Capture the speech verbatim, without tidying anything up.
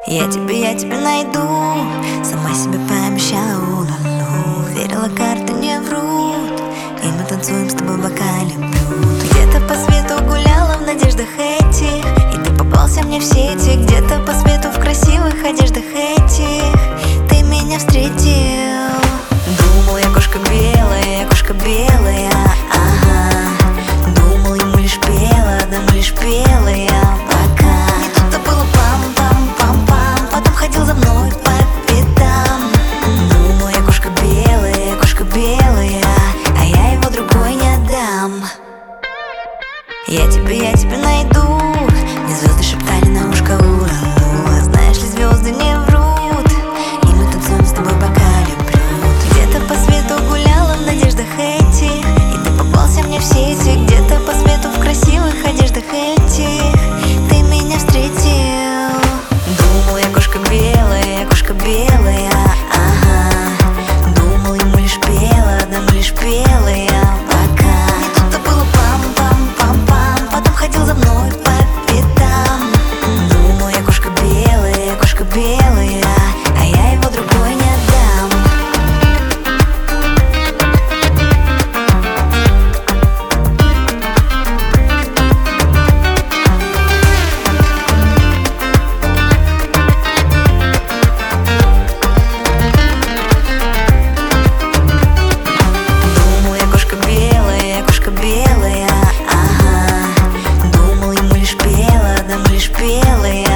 Я тебе, я тебе найду, сама себе пообещала улу. Верила, карты не врут, и мы танцуем с тобой в бокале блюд. Где-то по свету гуляла в надеждах этих, и ты попался мне в сети. Где-то по свету в красивых одеждах этих ты меня встретил. Думал, я кошка белая, я кошка белая, ага. Думал, ему лишь пела, одному лишь пела я пока. И тут-то было пам-пам-пам-пам, потом ходил за мной по пятам. Думал, я кошка белая, я кошка белая, а я его другой не отдам. Я тебе, я тебе найду, мне звезды шептали на ушко ура. Знаешь ли, звезды не врут, и мы танцуем с тобой в бокале блюд. Где-то по свету гуляла в надеждах этих, и ты попался мне в сети. Где-то по свету в красивых одеждах этих ты меня встретил. Думал, я кошка белая, я кошка белая, ага. Думал, ему лишь пела, одному лишь пела я пока. И тут-то было пам-пам-пам-пам, потом ходил за мной по пятам. Думал, я кошка белая, я кошка белая, а я его другой не отдам. Думал, я кошка белая, я кошка белая, ага. Думал, ему лишь пела, одному лишь пела я